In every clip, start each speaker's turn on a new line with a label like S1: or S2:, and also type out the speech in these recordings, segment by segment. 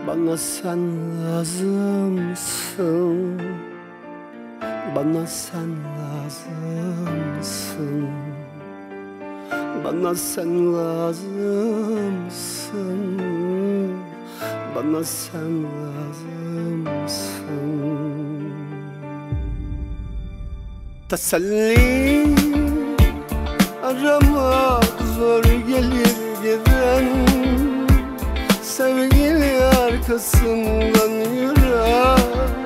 S1: Bana sen lazımsın, bana sen lazımsın, bana sen lazımsın, bana sen lazımsın. Teselli aramak zor gelir giden, sevgili arkasından yürek,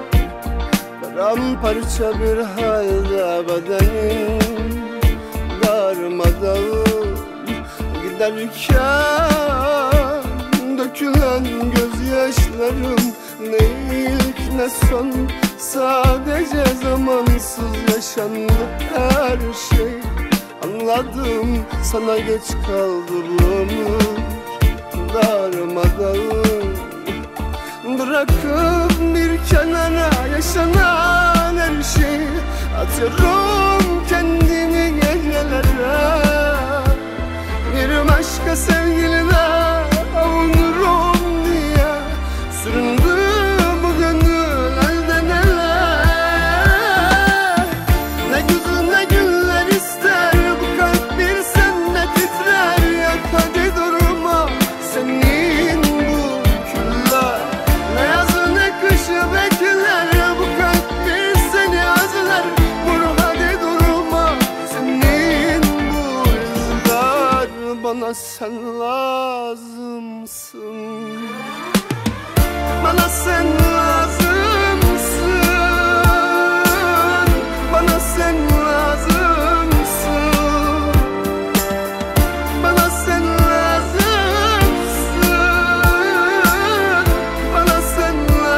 S1: paramparça bir halde bedenin, darmadağın giderken dökülen gözyaşlarım ne ilk ne son, sadece zamansız yaşandı her şey. Anladım, sana geç kaldı bu ömür, darmadağın. Bırakıp bir kenara yaşanan her şeyi, atıyorum kendimi gecelere. Bir başka sevgilide avunurum diye süründü bu gönül elden ele. Ne güzel ne güller ister bu kalp, bir sende titrer. Yak hadi durma senin bu küller, ne yazı ne kışı bekler. Bu kalp bir seni özler, vur hadi durma senin bu izler. Bana sen lazımsın, bana sen lazımsın, bana sen lazımsın, bana sen lazımsın, bana sen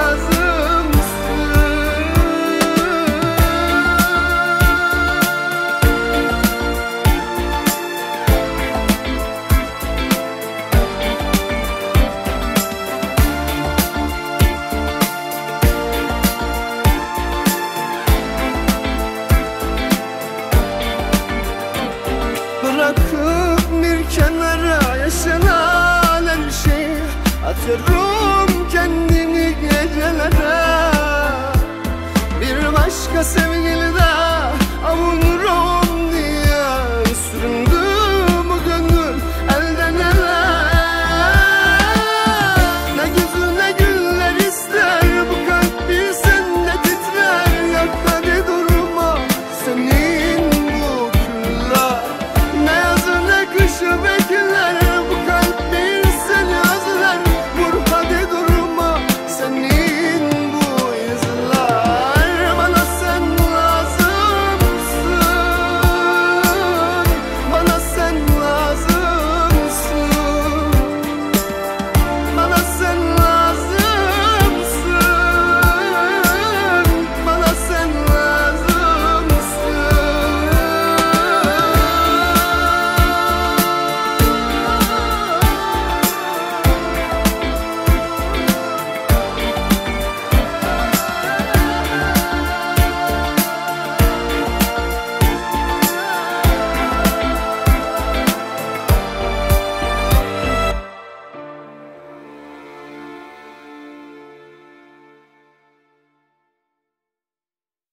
S1: bırakıp bir kenara yaşanan her şeyi, atıyorum kendimi gecelere. Bir başka sevgilide